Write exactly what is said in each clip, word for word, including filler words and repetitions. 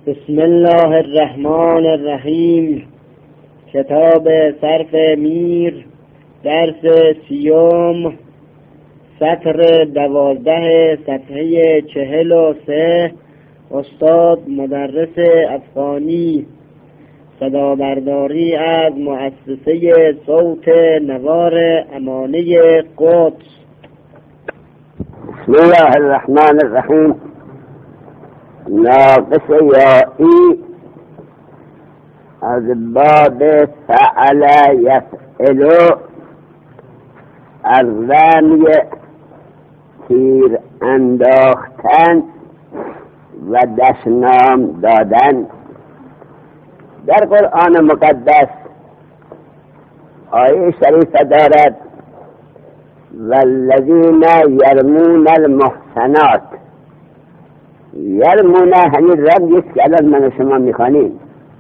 بسم الله الرحمن الرحیم. کتاب صرف میر، درس سیوم، سطر دوازده، صفحه چهل و سه. استاد مدرس افغانی، صدا برداری از مؤسسه صوت نوار امانه قدس. بسم الله الرحمن الرحیم. ناقص یائی از باب فعل یفعل، از رمی تیر انداختن و دشنام دادن. در قرآن مقدس آیه شریفه دارد والذین یرمون المحصنات. یرمونه همین رمی است که الان من شما میخوانیم.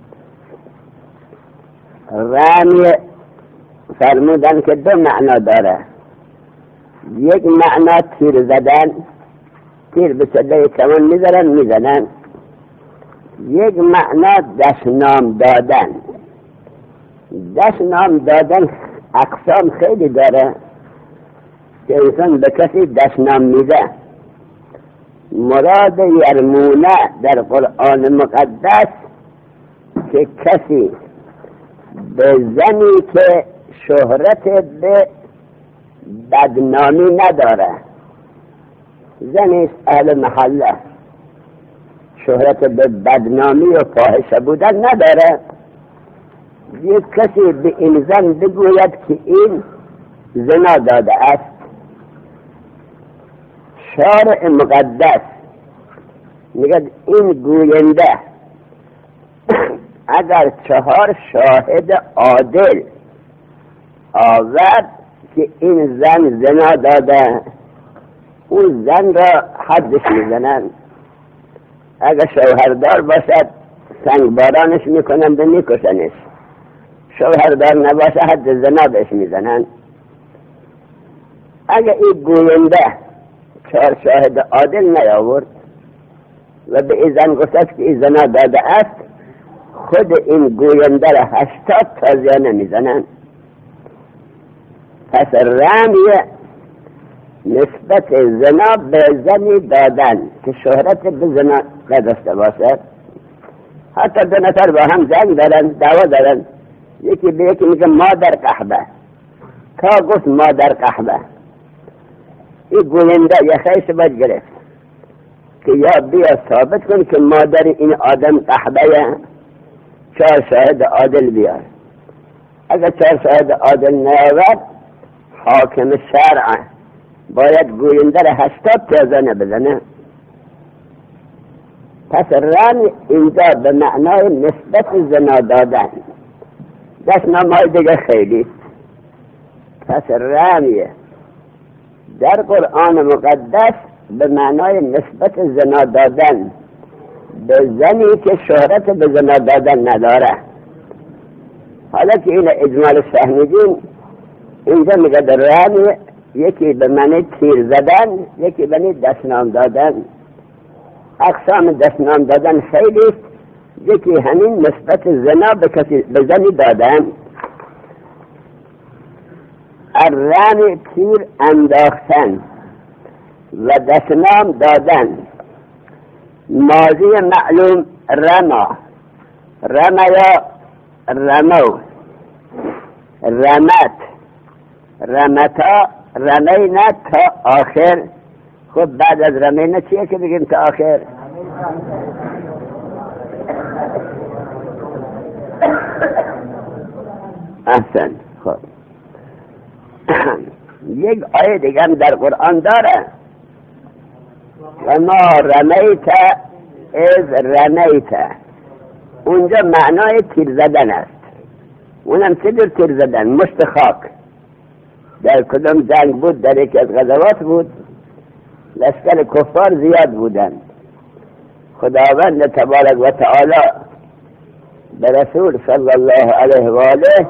رمی فرمودن که دو معنا داره. یک معنا تیر زدن، تیر به صدای کمان میزنن میزنن. یک معنا دشنام دادن. دشنام دادن اقسام خیلی داره که انسان به کسی دشنام میده. مراد یرمونه در قرآن مقدس که کسی به زنی که شهرت به بدنامی نداره، زنی اهل محله، شهرت به بدنامی و فاحشه بودن نداره، یک کسی به این زن بگوید که این زنا داده است. شارع مقدس میگه این گوینده اگر چهار شاهد عادل آورد که این زن زنا داده، اون زن را حدش میزنن. اگر شوهردار باشد سنگبارانش میکنن به میکشنش. شوهردار نباشه حد زنا بهش میزنن. اگر این گوینده چهار شاهد عادل نیاورد و به این زن گفت که این زنا داده است، خود این گوینده را هشتاد تازیانه میزنن. پس رمی نسبت زنا به زنی دادن که شهرت به زنا نداشته باشد. حتی دو نفر با هم جنگ دارن، دعوا دارن، یکی به یکی میگه مادر قحبه، تا گفت مادر قحبه، این گوینده یه خیش باید گرفت که یا بیا ثابت کن که مادر این آدم قحبه، چهار شاهد عادل بیار. اگر چهار شاهد عادل نیاورد، حاکم شرع باید گوینده را هشتاد تازانه بزنه. پس رمی اینجا به معنای نسبت زنا دادن. دشنام های دیگه خیلی. پس رمیه در قرآن مقدس به معنای نسبت زنا دادن به زنی که شهرت به زنا دادن نداره. حالا که این اجمال فهمیدین، اینجا میگه در رمی یکی به معنی تیر زدن، یکی به معنی دشنام دادن. اقسام دشنام دادن خیلی است. یکی همین نسبت زنا به کسی به زنی دادن. الرمی تیر انداختن و دشنام دادن. ماضی معلوم رما، رمیا، رمو، رمت، رمتا، رمینا تا آخر. خب بعد از رمینا چیه که بگیم تا آخر؟ احسن. خب یک آیه دیگه هم در قرآن داره، و ما رمیت از رمیت. اونجا معنای تیر زدن است. اونم چه جور تیر زدن؟ مشت خاک. در کدام جنگ بود؟ در یکی از غزوات بود. لشکر کفار زیاد بودند. خداوند تبارک و تعالی به رسول صلی الله علیه و آله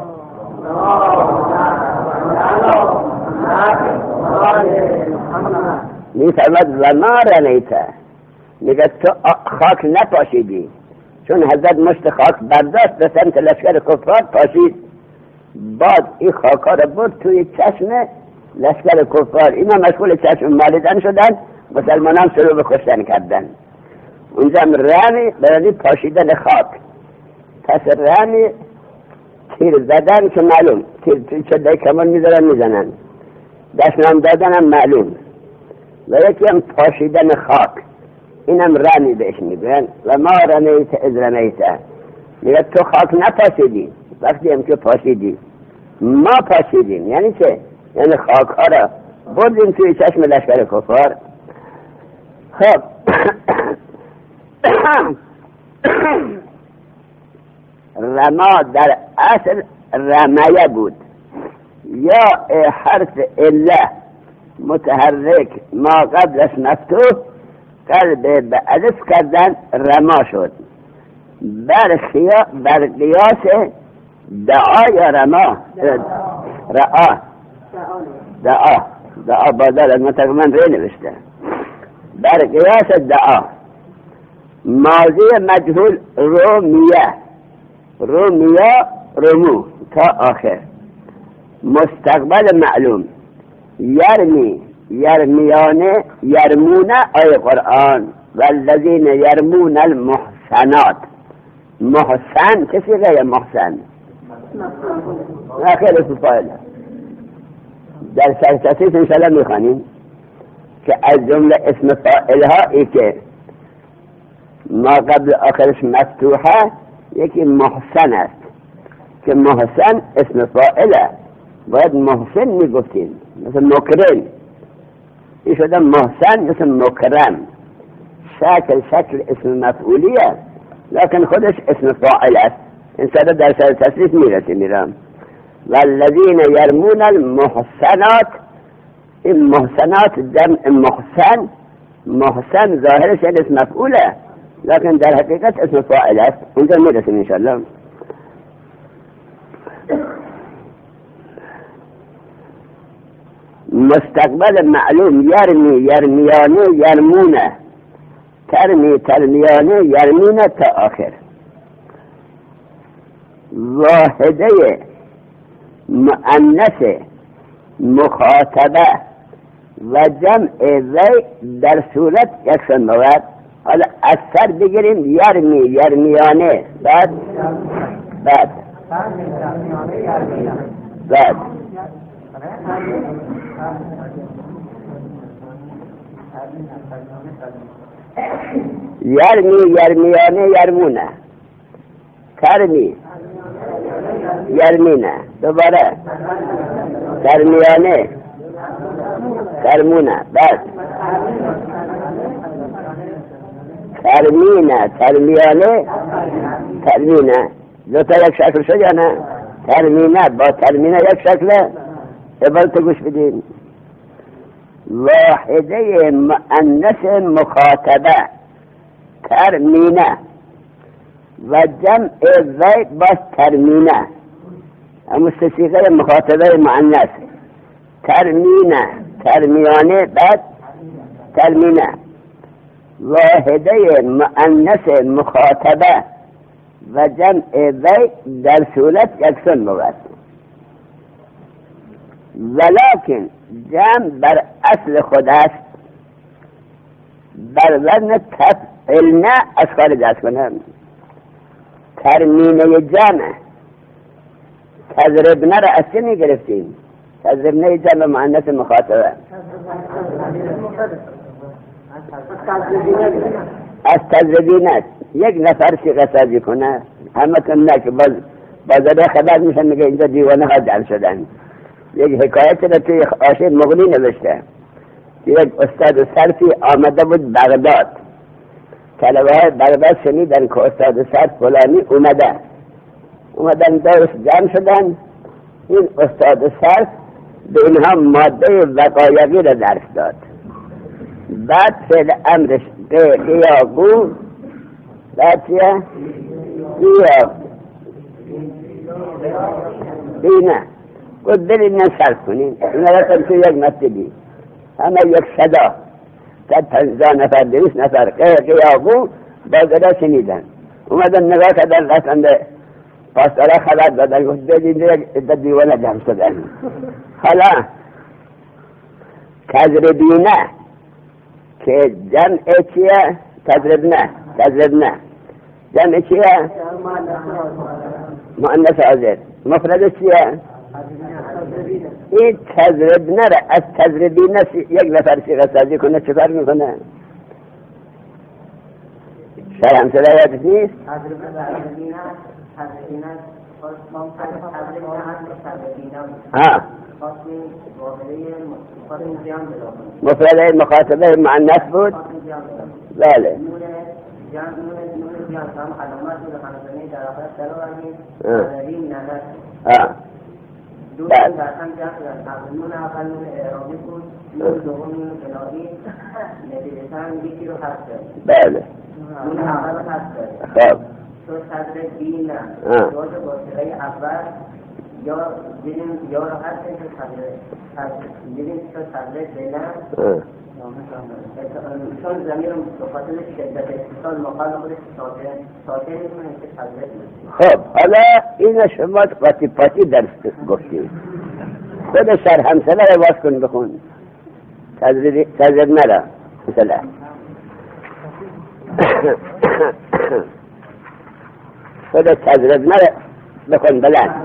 می فرمد و ما رمیته، میگه تو خاک نپاشیدی، چون حضرت مشت خاک برداشت به سمت لشکر کفار پاشید، بعد این خاکا رو برد توی چشم لشکر کفار. اینا مشغول چشم مالیدن شدن، مسلمانان شروع به کشتن کردن. اونجا رمی برای پاشیدن خاک. پس رمی تیر زدن که معلوم، تیر توی چده کمان میذارن میزنن، دشنام دادن هم معلوم، و یکی هم پاشیدن خاک، اینم رمی بهش میگن. و ما رمیت از رمیت، میگه تو خاک نپاشیدی، وقتی هم که پاشیدی ما پاشیدیم. یعنی چه؟ یعنی خاک ها را بردیم توی چشم لشکر کفار. خب رما در اصل رمیه بود، یا حرف اله متحرک ما قبلش مفتوح قلب به الف کردن رما شد. بر بر قیاس دعا یا رما رعا دعا دعا بادر از متقمن ری نوشته. بر قیاس دعا ماضی مجهول رومیه، رومیه رمو تا آخر. مستقبل معلوم یرمی یرمیانه یرمونه آی قرآن. والذین یرمون المحسنات. محسن کسی غیر محسن آخر اسم فاعل. در سرسطیف انشاءالله میخوانیم که از جمله اسم فاعل ها ای که ما قبل آخرش مفتوحه یکی محسن است، که محسن اسم فاعله، باید محسن میگفتیم، مثل مکرم. این شده محسن مثل مکرم، شکل شکل اسم مفعولیه لکن خودش اسم فاعل است. انشاءالله در سر تصریف میرسیم میرم. والذین یرمون المحسنات، این محسنات جمع محسن. محسن ظاهرش اسم مفعوله لكن در حقیقت اسم فاعل است. اونجا میرسیم انشاءالله. مستقبل معلوم یرمی یرمیانه یرمونه، ترمی ترمیانه یرمونه تا آخر. واحده مؤنث مخاطبه و جمع وی در صورت یکسان بود. حالا از سر بگیریم یرمی یرمیانه، بعد بعد بعد یرمی یرمیانه یرمونه، ترمی یرمینه، دوباره ترمیانه ترمونه، بعد ترمینه ترمیانه ترمینه. دو تا یک شکل شد یا نه؟ ترمینه با ترمینه یک شکله. عبارت گوش بدین. واحده مؤنث مخاطبه ترمینه و جمع وی باز ترمینه، همون صیغه مخاطبه مؤنث. ترمینه ترمیانه بعد ترمینه. واحده مؤنث مخاطبه و جمع وی در صورت یکسان بود. ولکن جمع بر اصل خود است، بر وزن تفعیل نه از خارج از کنم. ترمینه جمع تضربنه را از چه می گرفتیم؟ تضربنه جمع مؤنث مخاطبه از تضربینت. یک نفر صیغه سازی کنه همه تون نه که باز بازده خبر میشن میگه اینجا دیوانه ها جمع شدن. یک حکایت را توی عاشق مغنی نوشته. یک استاد صرفی آمده بود بغداد. طلبه های بغداد شنیدن که استاد صرف فلانی اومده، اومدن دارش جمع شدن. این استاد صرف به اینها ماده وقایقی را درس داد. بعد فعل امرش قیاقو، بعد چیه؟ قیاق اینه گفت برید من صرف کنین. اینا رفتن توی یک مسجدی، همه یک صدا، صد پنجاه نفر دویست نفر قیاقو با صدا شنیدن. اومدن نگاه کردن رفتن به پاسدارا خبر دادن گفت ببینید یک دیوانه جمع شدن. حالا تضربینه که جمع چیه؟ تضربنه تضربنه جمع چیه؟ مؤنث عاذر. مفردش چیه؟ این تضربنه را از تضربینه یک نفر صیغه سازی کنه چه فرق میکنه؟ شرح همسله یادت نیست؟ ها مفرده مخاطبه معنیس بود؟ بله. ها بله. خب تو صدر دین تو واسطه اول یا دیدیم یا رو هست که صدر دیدیم تو صدر دینه چون زمین به خاطر شدت اتصال مقال خودش ساکن ساکن میکنه که صدر. خب حالا این شما پاتی پاتی درس گفتید. خود سر همسله رو باز کن بخون تذر نرا مثلا خود تذر نرا بکن بلند.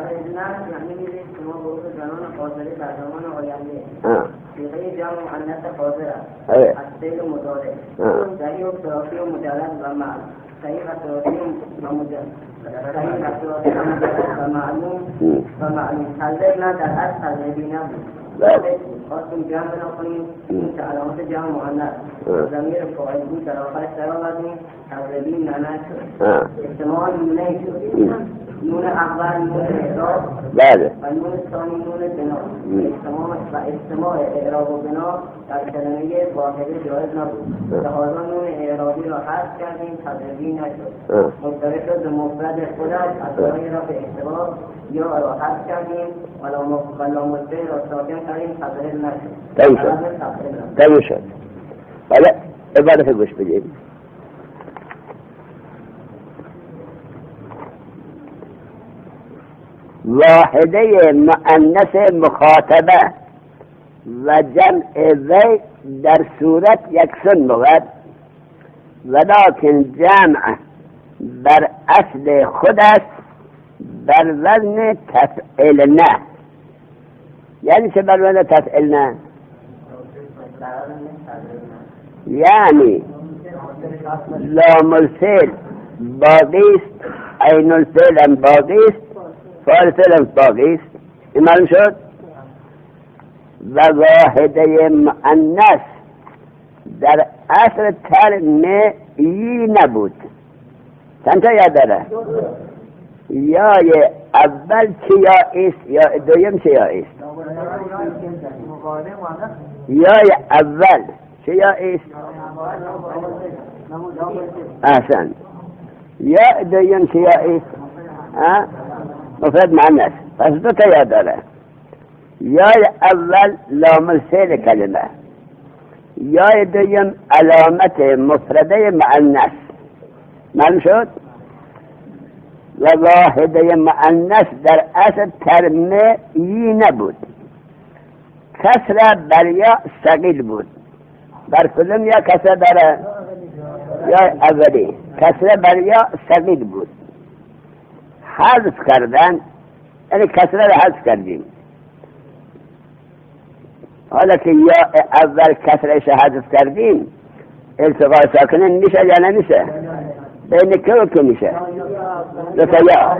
صيغه جمع مؤنث حاضره السيل مضارع صحيح ثلاثي مجرد ومعنى صحيح ثلاثي ومجرد صحيح ثلاثي ومعلوم ومعلوم حذرنا در اصل حذربینا خواستیم جمع بنکنیم این که علامت جمع مؤنث ضمیر فاعل بود در آخرش در آوردیم حذربین ننه شد احتمال نونه شد نون اول نون اعراب بله و نون ثانی نون بنا اجتماع و اجتماع اعراب و بنا در کلمه واحده جایز نبود لحاظا نون اعرابی را حذف کردیم تضربی نشد مبتدا شد به مفرد خودش اصلایی را به اشتباه یا را حذف کردیم و لام الفعل را ساکن کردیم تضرب نشد تموم شد تموم شد. حالا عبارت گوش بدید. واحده مؤنث مخاطبه و جمع وی در صورت یکسان بود ولکن جمع بر اصل خود است بر وزن تفعیل نه. یعنی چه بر وزن تفعیل نه؟ یعنی لام الفعل باقی است عین الفعل هم باقی است فاعل فعل باقی است. این معلوم شد. و واحده مؤنث در اصل ترمه ای نبود. چند تا یاد داره؟ یا اول چه یا است یا دویم چه یا است؟ یا اول چه یا است؟ احسن. یا دویم چه یا است؟ ها؟ مفرد مؤنث. پس دو تا یاد داره. یا اول لام الفعل کلمه یا دویم علامت مفرده مؤنث. معلوم شد. و واحده مؤنث در اصل ترمه ای نبود. کسره بر یا ثقیل بود. بر کدوم یا کسره داره؟ یا اولی کسره بر یا ثقیل بود. حذف کردن یعنی کسره رو حذف کردیم. حالا که یا اول کسرهش حذف کردیم التقاء ساکنین میشه یا نمیشه؟ بین که و که میشه؟ دو تا یا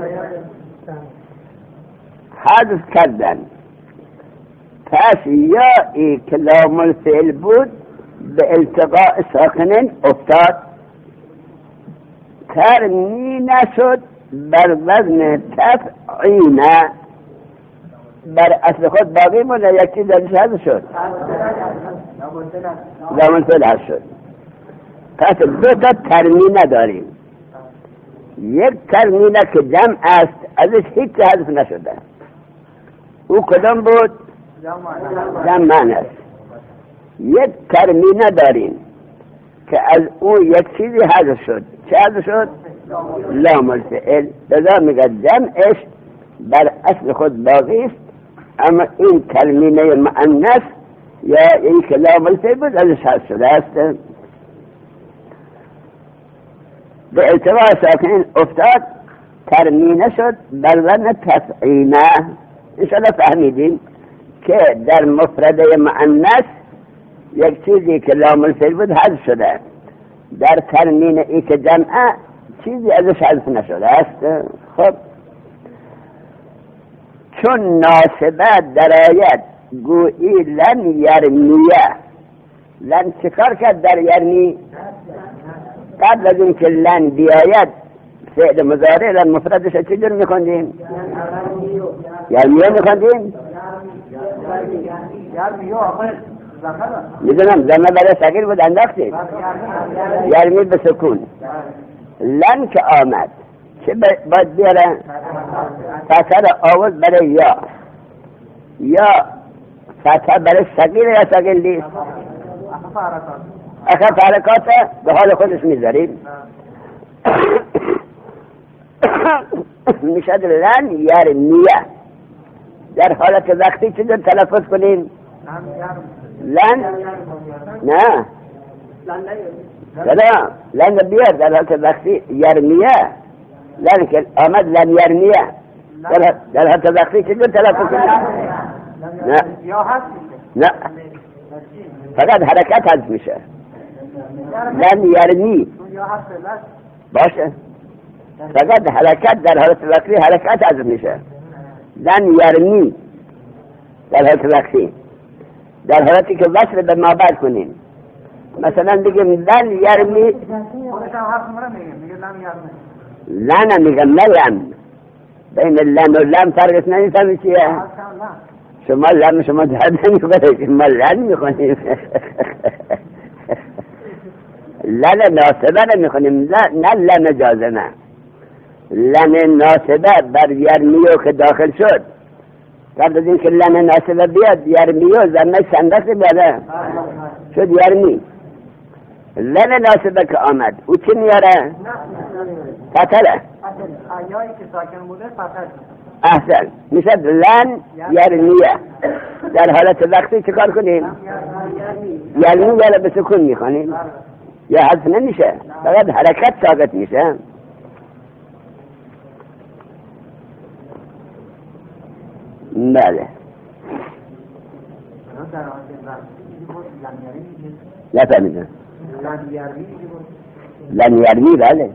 حذف کردن. پس یا ای که لام الفعل بود به التقاء ساکنین افتاد. ترمی نشد بر وزن تفعینه بر اصل خود باقی مونه. یک چیز درش حذف شد. لام الفعل حذف شد. پس دو تا ترمینه داریم. یک ترمینه که جمع است ازش هیچ حذف نشده. او کدام بود؟ جمع است. یک ترمینه داریم که از او یک چیزی حذف شد. چه حذف شد؟ لام الفعل، لذا میگه جمعش بر اصل خود باقی است، اما این کلمه مؤنث یا این که لام الفعل بود ازش حذف شده است. به التواء ساکنین افتاد، ترمینه شد بر وزن تفعیله. انشاءالله فهمیدیم که در مفرده مؤنث یک چیزی که لام الفعل بود حذف شده، در ترمین ای که جمعه چیزی ازش حذف نشده است. خب چون ناسبه درآید گویی لن یرمیه، لن چکار کرد در یرمی؟ قبل از این که لن بیاید فعل مضارع لن مفردش چجور میخوندیم؟ یرمیه میخوندیم؟ میدونم زمه برای صغیر بود انداختیم، یرمی به سکون. لن که آمد چه باید بیاره؟ فتح آورد برای یا، یا فتح برای صغیر یا صغیر لیست؟ اخف حرکات به حال خودش میذاریم. میشد لن یرمیه. در حالت وقتی چیزر تلفظ کنیم؟ لن نه سلام لن بیار در حالت وقتی یرمیه، لن که آمد لن یرمیه در حالت وقتی چیزر تلفظ کنیم؟ نه نه فقط حرکت حذف میشه. لن یرمی باشه، فقط حرکت در حالت وقتی حرکت حذف میشه. لن یرمی در حالت وقتی، در حالتی که وصل به ما بعد کنیم مثلا بگیم لن یرمی، لن میگم نه لن، بین لن و لن فرقش نمیفهمی چیه؟ شما لن شما درد نمیکنه، شما لن میکنیم. لن ناسبه نمیخونیم، نه لن جازمه. لن ناسبه بر یرمیو که داخل شد، قبل از این که لن ناسبه بیاد یرمیو زمه صندق بیاده شد یرمی. لن ناسبه که آمد او چی میاره؟ فتله. آیایی که ساکن بوده فتل. احسن، میشد لن یرمیه. در حالت وقتی چه کار کنیم؟ یرمی یا به سکون میخوانیم یا حذف نمیشه، فقط حرکت ساقط میشه. بله نفهمیدم. لن یرمی بله،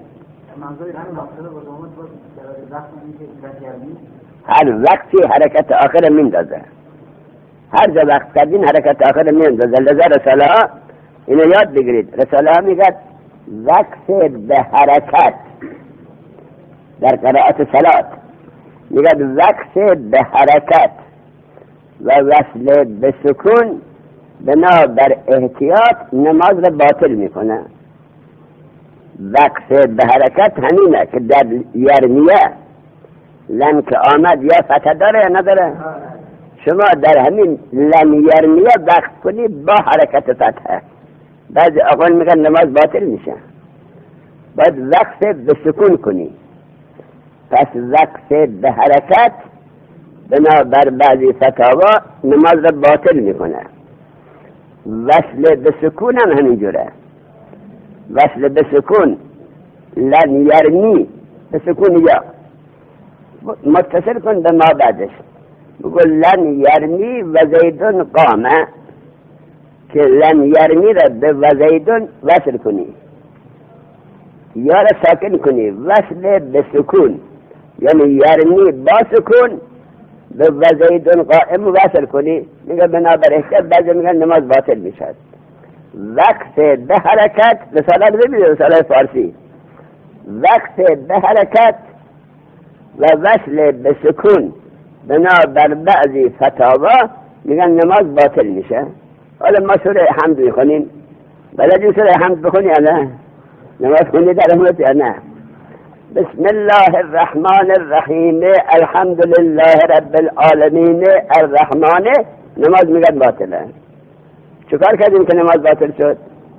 هر وقتی حرکت آخر میندازه، هر جا وقت کردین حرکت آخر میندازه. لذا رساله ها اینو یاد بگیرید. رساله ها میگد وقت به حرکت در قرائت صلات، میگد وقت به حرکت و وصل به سکون بنا بر احتیاط نماز را باطل میکنه. وقت به حرکت همینه که در یرمیه لن که آمد یا فتح داره یا نداره. شما در همین لن یرمیه وقت کنی با حرکت فتحه، بعضی اقوال میگن نماز باطل میشه، باید وقت به سکون کنی. پس وقت به حرکت بنا بر بعضی فتاوا نماز را باطل میکنه. وصل به سکون هم همینجوره. وصل به سکون لن یرمی به سکون یا متصل کن به ما بعدش، بگو لن یرمی و زیدون قامه، که لن یرمی را به و زیدون وصل کنی یا را ساکن کنی. وصل به سکون یعنی یرمی با سکون به و زیدون قائم وصل کنی، میگه بنابر احتیاط بعضی میگن نماز باطل میشد. وقت به حرکت، رساله رو ببینید، رساله فارسی، وقت به حرکت و وصل به سکون بنابر بعضی فتاوا میگن نماز باطل میشه. حالا ما سوره حمد میخونیم، بلدی سوره حمد بخونی یا نه؟ نماز خونی در امت یا نه؟ بسم الله الرحمن الرحیم الحمد لله رب العالمین الرحمن. نماز میگن باطله. چکار کردیم که نماز باطل شد؟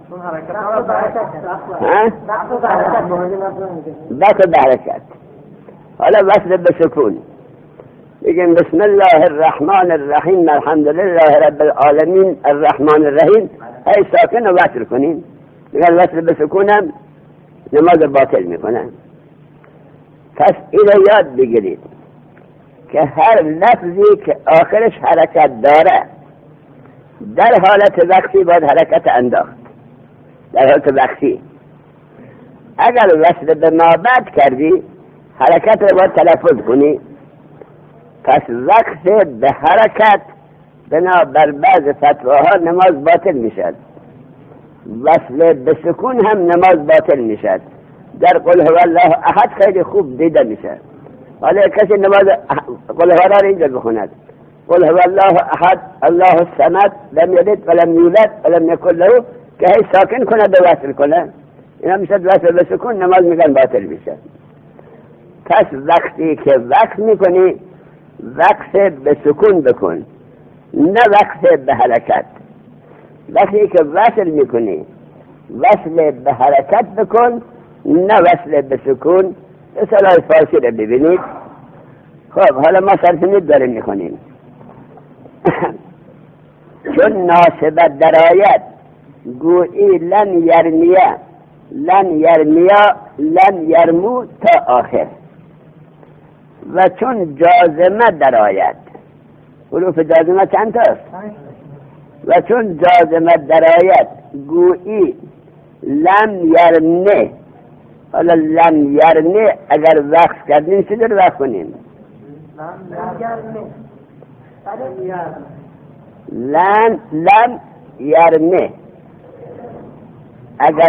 ضغط بحرکت. حالا وصل به سکون بگیم بسم الله الرحمن الرحیم الحمد لله رب العالمین الرحمن الرحیم. ای ساکن رو وصل کنیم. میگن وصل به سکونم نماز باطل میکنن. پس اینو یاد بگیرید که هر لفظی که آخرش حرکت داره در حالت وقتی باید حرکت انداخت. در حالت وقتی اگر وصل به ما بعد کردی حرکت رو باید تلفظ کنی. پس وقت به حرکت بنا بر بعض فتواها نماز باطل میشد. وصل به سکون هم نماز باطل میشد. در قل هو الله احد خیلی خوب دیده میشه. حالا کسی نماز قل هو الله اینجا بخوند قل هو الله احد الله الصمد لم یلد ولم یولد ولم یکن له، که هی ساکن کنه و وصل کنه، اینا میشه وصل به سکون نماز میگن باطل میشه. پس وقتی که وقت میکنی وقت به سکون بکن، نه وقت به حرکت. وقتی که وصل میکنی وصل به حرکت بکن، نه وصل به سکون. اصطلاح فارسی رو ببینید. خب حالا ما صرف ند داریم میکنیم. چون ناسبت درآید گویی لن یرمیا لن یرمیا لن یرمو تا آخر. و چون جازمه درآید، حروف جازمه چند تاست؟ و چون جازمه درآید گویی لم یرمه. حالا لم یرمه اگر وقف کردیم چی در وقف کنیم؟ لن لم یرمه اگر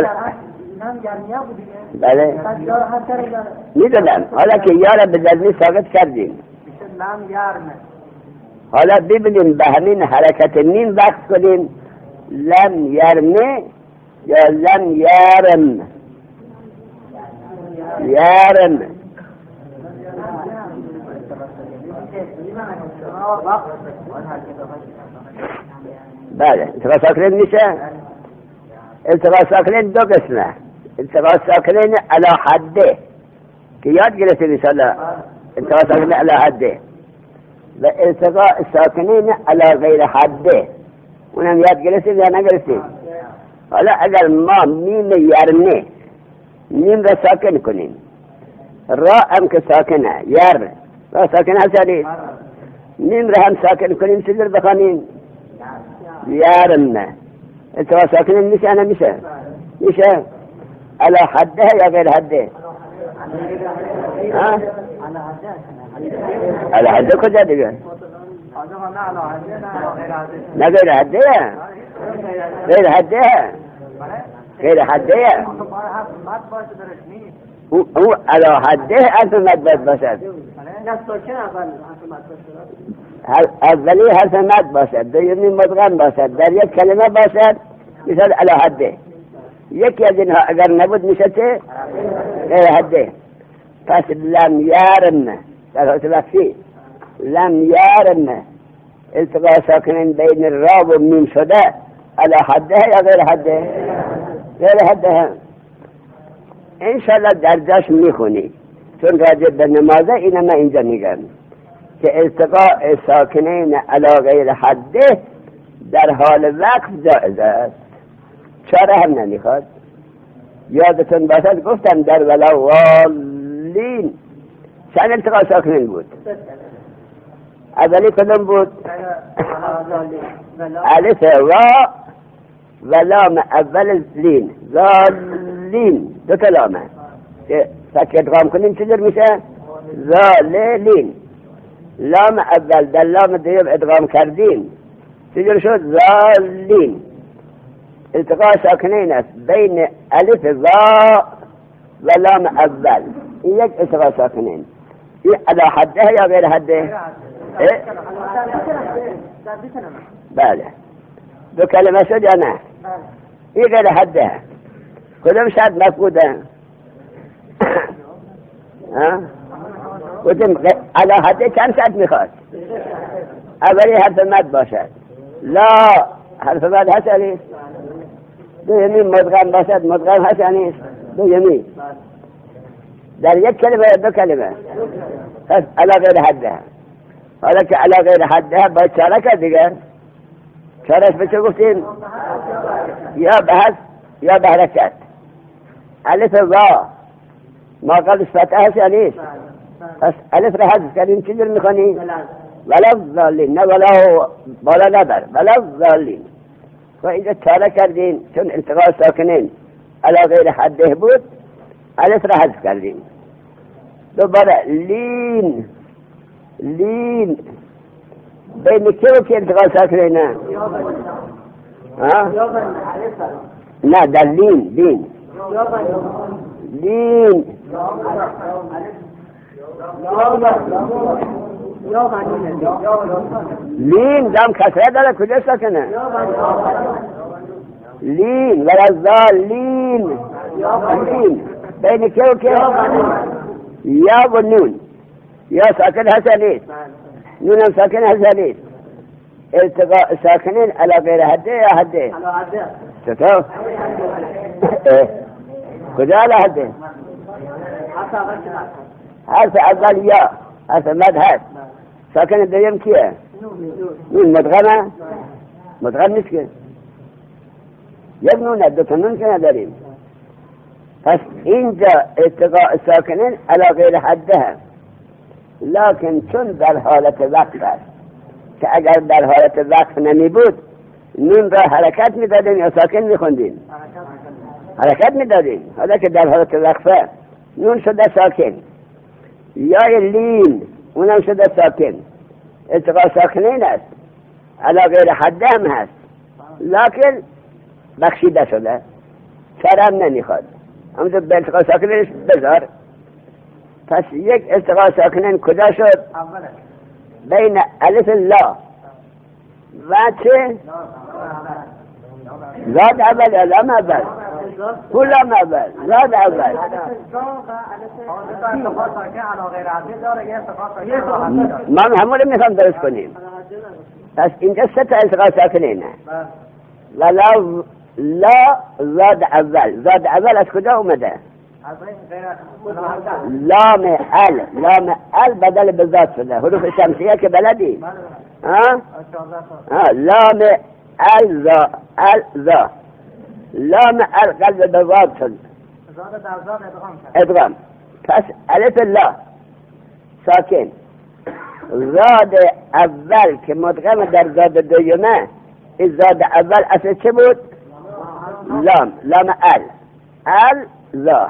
بله میدونم. حالا که یارا به جزمی ثابت کردیم حالا ببینیم به همین حرکت نیم وقف کنیم لم یرمه یا لم یرم. یرم بله. التقاء ساکنین میشه. التقاء ساکنین دو قسمه. التقاء ساکنین علی حده که یاد گرفتیم انشاءالله. التقاء ساکنین علی حده و التقاء ساکنین علی غیر حده اونم یاد گرفتیم یا نگرفتیم؟ حالا اگر ما میم یرمه میم را ساکن کنیم، را هم که ساکنه یر را ساکنه هستید، میم را هم ساکن کنیم چی در بخوانیم؟ یرمه. التقاء ساکنین میشه یا نمیشه؟ میشه. علی حده یا غیر حده؟ ها؟ علی حده کجا دیگه؟ نه غیر حده. غیر حده غیر حده او علی حده حرف مد باید باشد. اولی حرف مد باشد، دومی مدغم باشد، در یک کلمه باشد مثل علی حده. یکی از اینها اگر نبود میشه چه؟ غیر حده. پس لم یرم در حالت وقتی لم یرم التقاء ساکنین بین را و میم شده علی حده یا غیر حده؟ غیر حده. انشاءالله در جاش میخونی چون راجع به نمازه اینه من اینجا میگم که التقاء ساکنین علی غیر حده در حال وقت جائز است، چاره هم نمیخواد. یادتون باشد گفتم در ولوالین چند التقاء ساکنین بود؟ اولی کدوم بود؟ الف و و لام اول لین ذالین دو کلامه که فکر ادغام کنیم چجور میشه؟ ذالین. لام اول در لام دوم ادغام کردیم چجور شد؟ ذالین. التقاء ساکنین است بین الف و و لام اول. این یک التقاء ساکنین. این علی حده یا غیر حده؟ بله. دو کلمه شد یا نه؟ این غیر حده. کدوم شد مفقوده؟ کدوم علی حده چند شد میخواد؟ اولی حرف مد باشد. لا حرف مد هست علی؟ دو یمی مدغم باشد، مدغم هست یعنی دو یمی در یک کلمه دو کلمه پس علا غیر حده. حالا که علا غیر حده باید چاره کرد دیگر. چارهش به چه گفتیم؟ یا به حذف یا به حرکت. الف وا ما قبلش فتحه هست یا نیست؟ پس الف را حذف کردیم چی جور میخوانی؟ ولا الضالین، نه ولا بالا نبر، ولا الضالین. و اینجا چاره کردیم چون التقاء ساکنین علا غیر حده بود الف را حذف کردیم. دوباره لین لین بین که و که التقاء ساکنین نه؟ نه در لین لین لین لین دام کسره داره کجا ساکنه؟ لین ولزال لین لین بین که و که؟ یا و نون یا ساکن هست نیست؟ نون هم ساکن هست نیست؟ التقاء ساکنین علا غیر حده یا حده؟ چطور؟ کجا علا حده؟ حرف اول یا حرف مد هست. ساکن دویم کیه؟ نون مدغمه؟ مدغم نیست که یک نونه دو تا نون که نداریم. پس اینجا التقاء ساکنین علا غیر حده هم، لکن چون در حالت وقف است که اگر در حالت وقف نمی بود نون را حرکت می دادیم یا ساکن می خوندیم؟ حرکت می دادیم. حالا که در حالت وقفه نون شده ساکن، یا لین اونم شده ساکن. التقاء ساکنین است علا غیر حده هم هست لکن بخشیده شده، چاره هم نمیخواد، همونطور به التقاء ساکنینش بذار. پس یک التقاء ساکنین کجا شد؟ بین الف لا و چه؟ زاد اول یا لام اول؟ کلام اول زاد اول. ما همون رو میخوام درست کنیم. پس اینجا سه تا التقاء ساکنینه. ولا لا زاد اول. زاد اول از کجا اومده؟ لام ال. لام ال بدل به زاد شده. حروف شمسیه که بلدی؟ ها؟ لام ال زا ال زا. لام ال قلب به زاد شد. ادغام. پس الف لا ساکن. زاد اول که مدغم در زاد دویمه، این زاد اول اصل چه بود؟ لام. لام ال ال زا.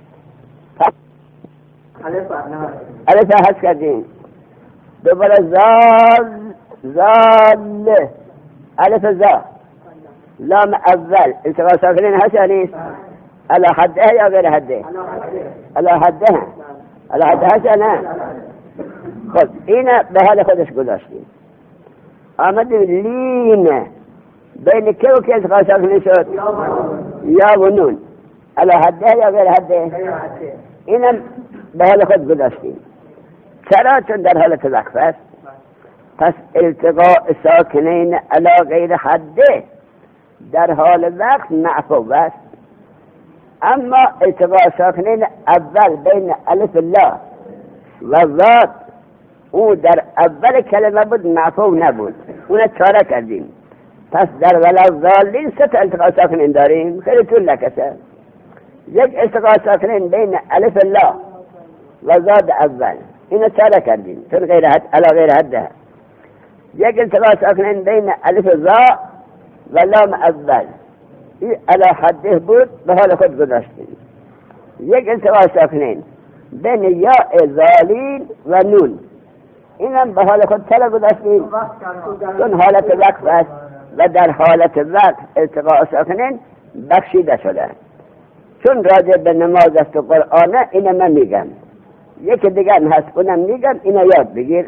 الف حذف کردیم. دوباره زال زال الف زا. لام اول التقاء ساکنین هست یا نیست؟ علا حده یا غیر حده؟ علا حده. علا حده هست یا نه؟ خب این به حال خودش گذاشتیم. آمدیم لین بین که و که التقاء ساکنین شد؟ یا و نون. علا حده یا غیر حده؟ اینم به حال خود گذاشتیم. چرا؟ چون در حالت وقف است. پس التقاء ساکنین علا غیر حده در حال وقت معفو است. اما التقاء ساکنین اول بین الف لا و زاد او در اول کلمه بود، معفو نبود، اون چاره کردیم. پس در ولا ضالین سه تا التقاء ساکنین داریم. خیلی طول نکشه. یک التقاء ساکنین بین الف لا و زاد اول، اینو چاره کردیم چون غیر حد علا غیر حده. یک التقاء ساکنین بین الف زا و لام اول، این علا حده بود، به حال خود گذاشتیم. یک التقاء ساکنین بین یا ضالین و نون، اینم به حال خود چرا گذاشتیم؟ چون حالت وقف است و در حالت وقف التقاء ساکنین بخشیده شده. چون راجع به نماز است و قرآنه، اینه من میگم. یکی دیگر هست اونم میگم، اینو یاد بگیر.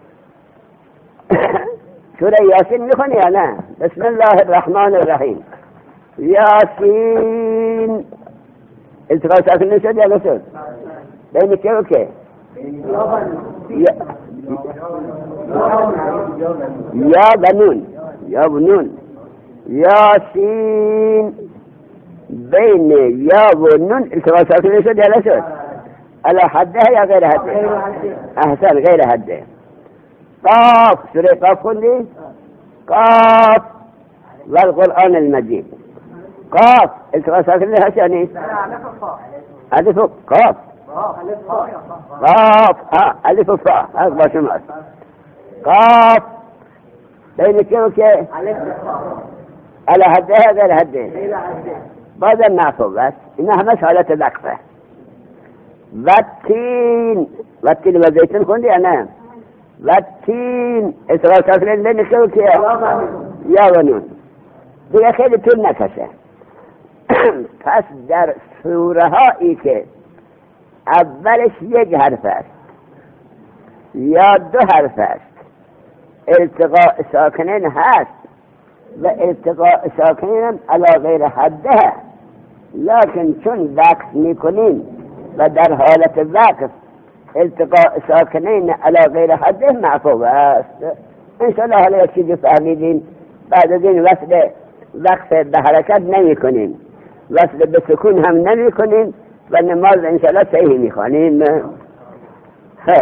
سوره یاسین میخونی یا نه؟ بسم الله الرحمن الرحیم. یاسین التقاء ساکنین شد یا نشد؟ بین که و که؟ یا و نون. یا و نون. یاسین بین یا و نون التقاء ساکنین شد یا نشد؟ علی حده یا غیر حده؟ احسن غیر حده. قاف سوره قاف خوندی؟ قاف والقرآن المجید. قاف التقاء ساکنین هست یا نیست؟ الف و قاف قاف ها الف و فا هست با شماست. قاف بین که و که؟ علی حده یا غیر حده؟ بعد المعفو بس إنها همش حالة وقفة. والتين والتين وزيتون كندي أنا والتين إسراء ساكنين لين كيف كيا يا ونون دیگه خیلی طول نکشه. پس در سوره هایی که اولش یک حرف است یا دو حرف است التقاء ساکنین هست و التقاء ساکنین علی غیر حده، لكن چون وقف میکنین و در حالت وقف التقاء ساکنین علی غیر حده معفو است. انشاءالله حالا یک چیزی فهمیدین. بعد از این وصل وقف به حرکت نمی کنین، وصل به سکون هم نمی کنین و نماز انشاءالله صحیح می خوانین. خب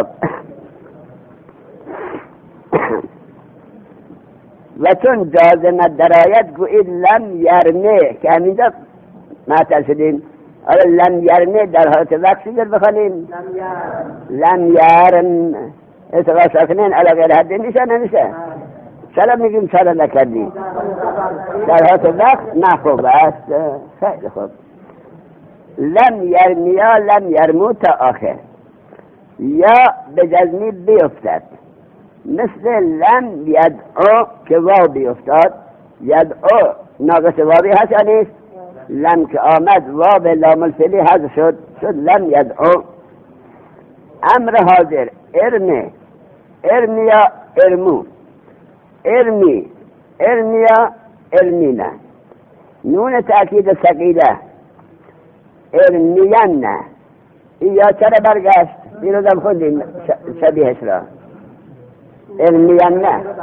و چون جازمت درآید گویید لم یرمه که همینجا معطل شدین. آره لم یرمه در حالت وقت چیزر بخوانیم لم یرم اتقاء ساکنین علی غیر حد میشه نمیشه؟ چرا میگیم چرا نکردیم؟ در حالت وقت محفوظ است. خیلی خوب. لم یرمیا لم یرمو تا آخر یا به جزمی بیفتد، مثل لم یدعو که واو بیفتاد. یدعو ناقص واوی هست یا نیست؟ لم که آمد واو لام الفعلی حذف شد شد لم یدعو. امر حاضر ارمه ارمیا ارمو ارمی ارمیا ارمینا. نون تأکید ثقیله ارمیان. یا چرا برگشت؟ بیرودم خوندیم شبیهش را. ارمیان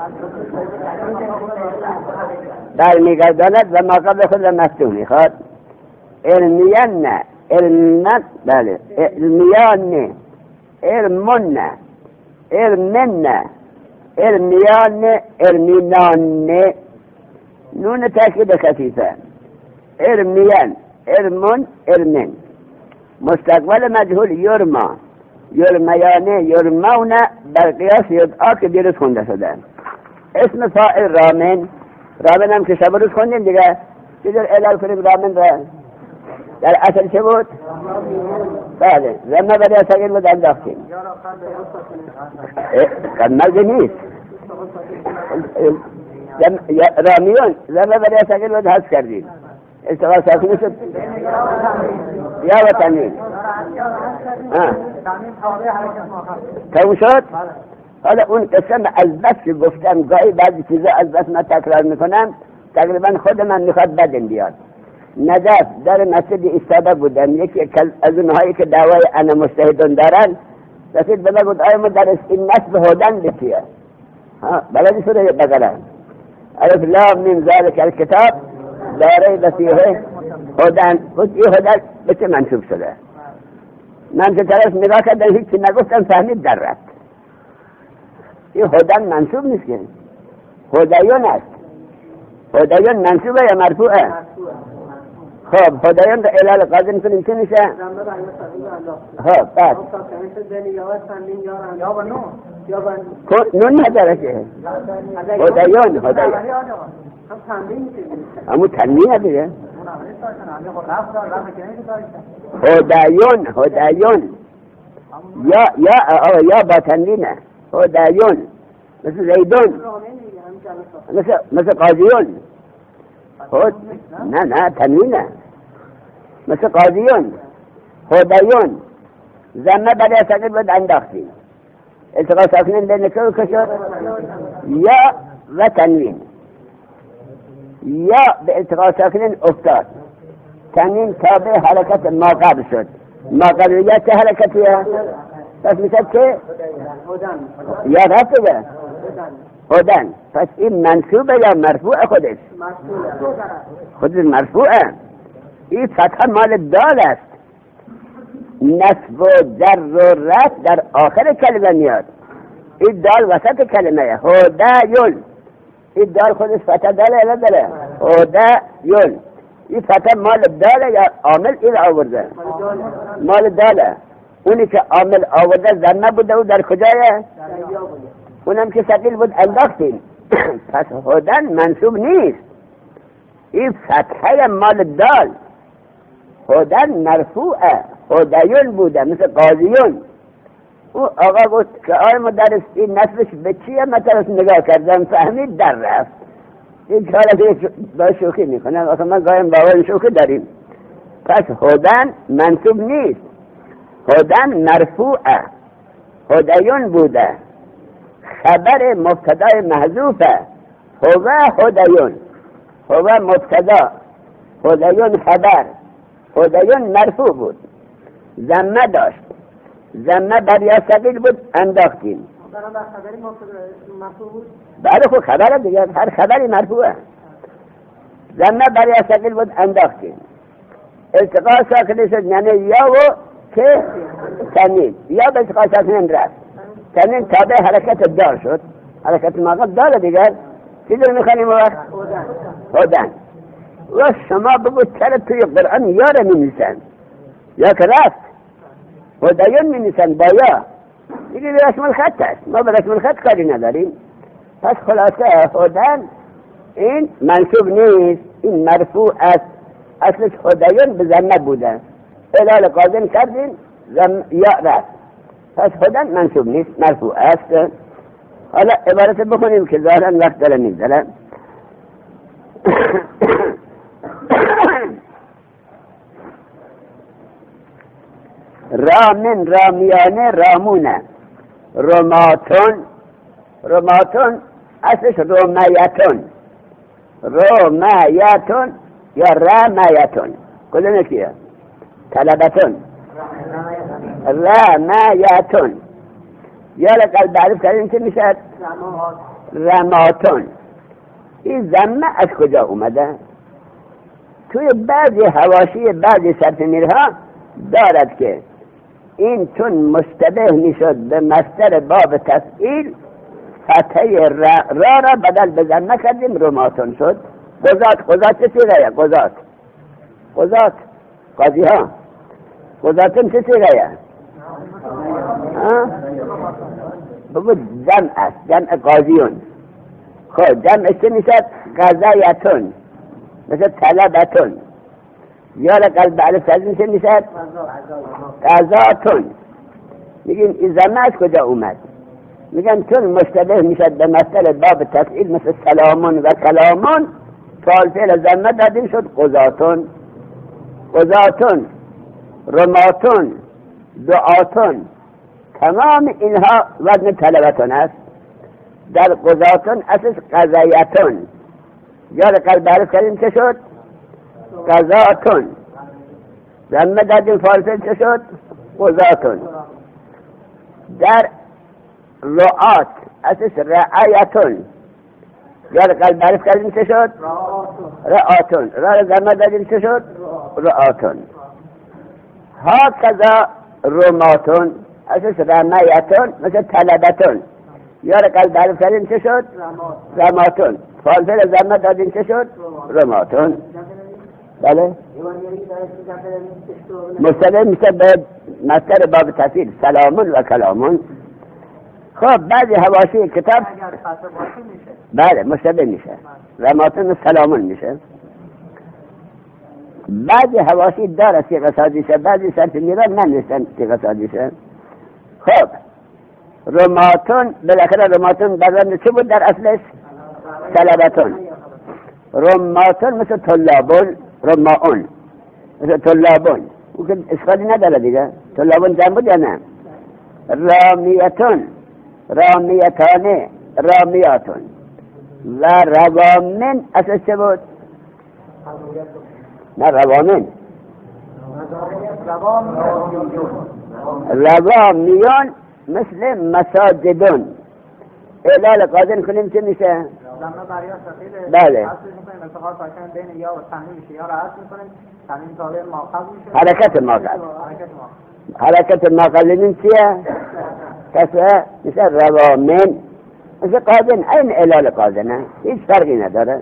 برمیگرداند و ما قبل خود مفتوح میخواد. ارمیان ارمن بله ارمیان ارمن ارمن ارمیان ارمینان. نون تأکید خفیفه ارمیان ارمن ارمن. مستقبل مجهول یرما یرمیانه یرمون بر قیاس یدعا که دیروز خونده شدن. اسم فاعل رامن. رامن هم که شب روز خوندیم دیگه. چیزر اعلال کنیم رامن را در اصل چه بود؟ بله زمه بری اصغیر بود انداختیم. قمل نیست رامیون زمه بری اصغیر بود حذف کردیم. استقال ساکنی شد یا و تنوین. تموم شد. حالا اون قسم از بس که گفتم گاهی بعضی چیزا از بس من تکرار میکنم تقریبا خود من میخواد بدن بیاد. نجف در مسجد ایستاده بودم، یکی از اونهایی که دعوای انا مجتهدون دارن رسید به من گفت آیا مدرس این نصب هدن بچیه؟ ها بلدی سوره بقره الف لام میم ذالک الکتاب لا ریب فیه هدن. گفت این هدن به چه منصوب شده؟ من که طرف نگاه کردم هیچی نگفتم فهمید در رفت. این هدن منصوب نیست که هدایون است. هدایون منصوبه یا مرفوعه؟ خب هدایون را علال قاضی میکنیم چه میشه؟ خب بعد نون نداره که هدایون هدایون همون تنمینه دیگه. هدایون هدایون یا یا یا با تنمینه هدایون مثل زیدون مثل مثل قاضیون. نه نه تنوینه مثل قاضیون. هدایون زمه برای سقیل بود انداختیم. التقاء ساکنین بین که و کشور یا و تنوین. یا به التقاء ساکنین افتاد. تنوین تابع حرکت ما قبل شد. ما قبلیت چه حرکتیه؟ پس میشه که یا رفت بگه هدن. پس این منصوبه یا مرفوع خودش؟ خودش مرفوعه. این فتحه مال دال است. نصب و جر و رفع در آخر کلمه میاد. این دال وسط کلمه هدایون. این دال خودش فتحه داره یا نداره؟ هدایون. این فتحه مال داله یا عامل این آورده؟ مال داله. اونی که عامل آورده ضمه بوده و در کجایه؟ اونم که ثقیل بود انداختیم. پس هدن منصوب نیست. این فتحه مال دال. هدن مرفوعه. هدایون بوده مثل قاضیون. او آقا گفت که آی مدرس این نصبش به چیه؟ مثلا نگاه کردم فهمید در رفت. این کار با شوخی میکنه. آخه من گایم باور شوخی داریم. پس هدن منصوب نیست. هدن مرفوعه. هدایون بوده. خبر مبتدای محذوفه. هو هدایون. هو مبتدا. هدایون خبر. هدایون مرفوع بود. ضمه داشت. ضمه بر یا ثقیل بود انداختیم. خبری مرفوع بود؟ بله خب خبره دیگه، هر خبری مرفوعه. ضمه بر یا ثقیل بود انداختیم. التقاء ساکنه شد یعنی یا و که تنین. یا به التقاء ساکنه رفت. تنین تابع حرکت دار شد. حرکت ماقب داره دیگر. چی داره میخوانیم وقت؟ هدن. و شما بگو چرا توی قرآن یا را می‌نویسن یا که رفت هدایون می‌نویسن با یا دیگه رسم الخط است. ما به رسم الخط کاری نداریم. پس خلاصه هدن این منصوب نیست. این مرفوع است. اصلش هدایون به ضمه بوده. علال قاضی کردیم یا رفت. پس هدن منصوب نیست، مرفوع است. حالا عبارت بخونیم که ظاهرا وقت داره می‌گذره. رامن رامیانه رامونه. رماتون رماتون اصلش رومیتون. رومیتون یا رامیتون کدوم کیه؟ طلبتون. رامیتون یا لقل بعرف کردیم که میشه رماتون. این ضمه از کجا اومده؟ توی بعضی حواشی بعضی سرفمیرها دارد که این چون مشتبه میشد به مصدر باب تفعیل فتحه را را, را بدل به ضمه کردیم رماتون شد. قضات قضات چه سیغه؟ قضات قضات قاضی ها قضاتون چه سیغه؟ بگو جمع است. جمع قاضیون. خب جمعش چه میشد؟ قضایتون مثل طلبتون. یا لقلب علف سازین چه میشد؟ قضاتون. میگیم این ضمه از کجا اومد؟ میگن چون مشتبه میشد به مصدر باب تفعیل مثل سلامون و کلامون فعل فعل ضمه دادیم شد قضاتون. قضاتون رماتون دعاتون تمام اینها وزن طلبتون است. در قضاتون اساس قضایتون. یا لقلب علف کردیم چه شد؟ قضاتون. ضمه دادیم فعل فعل چه شد؟ قضاتون. در رعات اساس رعایتون. یا قلب معرف کردیم چه شد؟ رعاتون. را ضمه دادیم چه شد؟ رعاتون. ها کذا رماتون اساس رمایتون مثل طلبتون. یا قلب معرف کردیم چه شد؟ رماتون. فالفل ضمه دادیم چه شد؟ رماتون. بله مشتبه میشه به مصدر باب تفعیل سلامون و کلامون. خب بعضی حواشی کتاب بله مشتبه میشه رماتون سلامون میشه. بعضی حواشی داره سیغه سازیشه. بعضی صرف میران نمیستن سیغه سازیشه. خب رماتون بالاخره رماتون برند چه بود در اصلش؟ طلبتون. رماتون مثل طلابون. رماون مثل طلابون او که اشکالی نداره دیگه. طلابون جمع بود یا نه؟ رامیتون رامیتانه رامیاتون. و روامن اساس چه بود؟ نه روامن روامیون مثل مساجدون. اعلال قاضی کنیم چه میشه؟ زمه برای ثقیل بله حذف میکنیم التقاء ساکن بین یا و تنوین میشه یا را حذف میکنیم تنوین تابع ماقبل میشه حرکت ماقبل حرکت ماقبل حرکت ماقبل چیه؟ کسه مثل روامن مثل قاضن این علال قاضنه هیچ فرقی نداره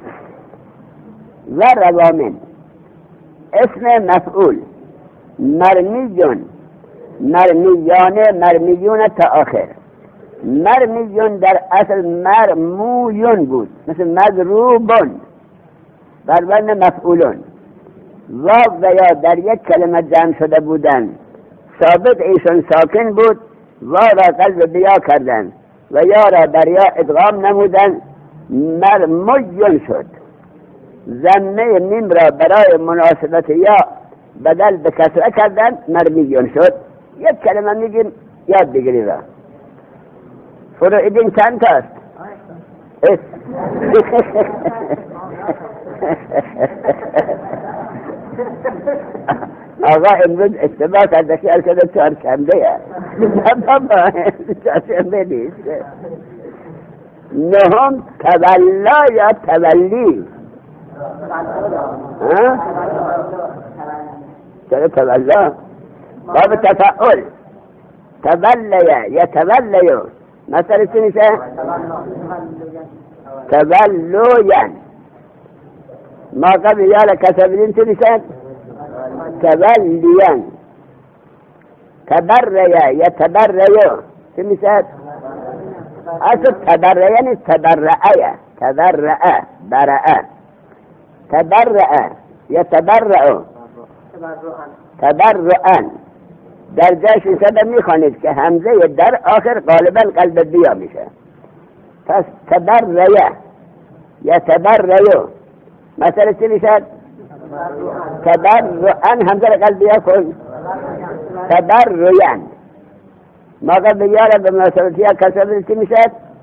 و روامن اسم مفعول مرمیون مرمیانه مرمیون تا آخر مرمیون در اصل مرمویون بود مثل مضروبون بر وزن مفعولون واو و یا در یک کلمه جمع شده بودن ثابت ایشون ساکن بود وا را قلب بیا کردن و یا را در یا ادغام نمودن مرمیون شد ضمه میم را برای مناسبت یا بدل به کسره کردن مرمیون شد یک کلمه میگیم یاد بگیری را فروعیدین چند تاست؟ آقا امروز اشتباه کرده که ارکده چهارشنبه نه بابا چهارشنبه نیست نهم تولا یا تولی چرا تولا باب تفاعل تولیا یا تولیو مثلا چی میشه تولوین ما قبل یالا کسبیدین چی میشه تولیین تبریا یا تبریو چی میشه اصل تبریا نیست تبرعه تبرعه برعه تبرعه یا تبرعو تبرعن در جاش اینطور میخوانید که همزه در آخر غالبا قلب بیا میشه پس تبرعه یا تبرعو مثلا چی میشه تبرعن همزه قلب بیا کن تبرعن ما قلب بیا را به مناسبتی ها کسب چی میشه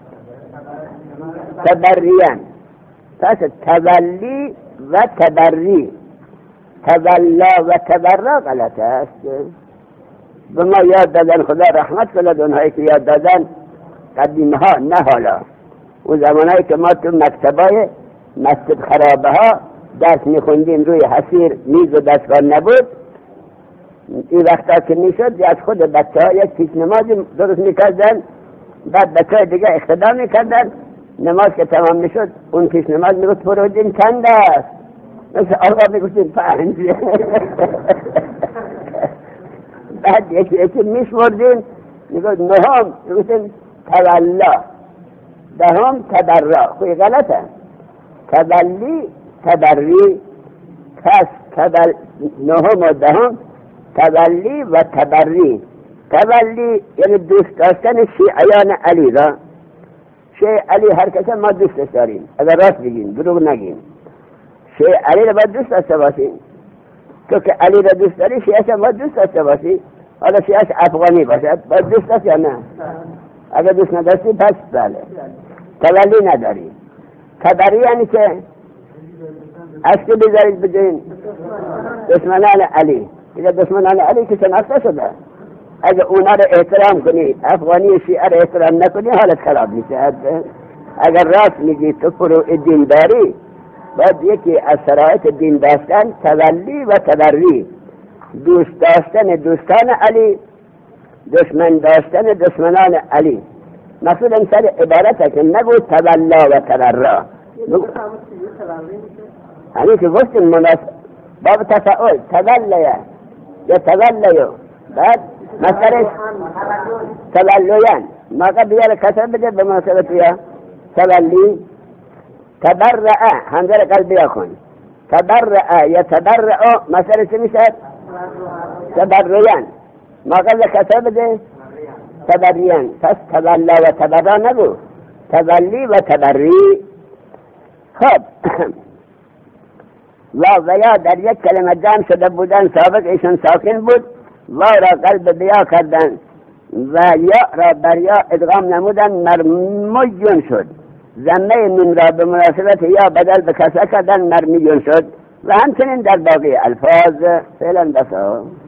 تبرعن پس تولی و تبری تولا و تبرا غلط است به ما یاد دادن خدا رحمت کند اونهایی که یاد دادن قدیمها نه حالا اون زمانهایی که ما تو مکتبای مسجد خرابه ها درس میخوندیم روی حسیر میز و دستگاه نبود این وقتا که میشد از خود بچه ها یک پیش نمازی درست میکردن بعد بچه های دیگه اقتدا میکردن نماز که تمام میشد اون پیش نماز میگفت فرودین چند است مثل آقا میگفتیم پنج بعد یکی یکی میشمردیم میگفت نهم میگفتیم تولا دهم تبرا خوی غلطه تولی تبری پس تبل نهم و دهم تولی و تبری تولی یعنی دوست داشتن شیعیان علی را شیع علی هر کسی ما دوستش داریم اگر راست بگیم دروغ نگیم شیع علی را باید دوست داشته باشیم تو که علی را دوست داری شیعش هم باید دوست داشته باشی حالا شیعش افغانی باشد باید دوست داشت یا نه اگر دوست نداشتی پس بله تولی نداری تبری یعنی که اشکی بذارید بجوین دشمنان علی دیگه دشمنان علی که شناخته شده اگه اونا رو احترام کنی افغانی شیعه رو احترام نکنی حالت خراب میشه اگر راست میگی تو فروع دین داری باید یکی از شرایط دین داشتن تولی و تبری دوست داشتن دوستان علی دشمن داشتن دشمنان علی مثلا سر عبارت که نگو تولا و تبرا همین که گفتیم مناسب باب تفاعل تولیا یا تولیو بعد مثلا تولویان ما قد بیار کسر بده به مناسبت یا تولی تبرعه همزه قلب بیا کن تبرعه یا تبرعو مثلا چه میشه تبرعیان ما قد کسر بده تبرعیان پس تولا و تبرع نگو تولی و تبری خب و و یا در یک کلمه جمع شده بودن سابق ایشون ساکن بود و را قلب بیا کردن و یا را بر یا ادغام نمودن مرمیون شد ضمه میم را به مناسبت یا بدل به کسره کردن مرمیون شد و همچنین در باقی الفاظ فعلا بسا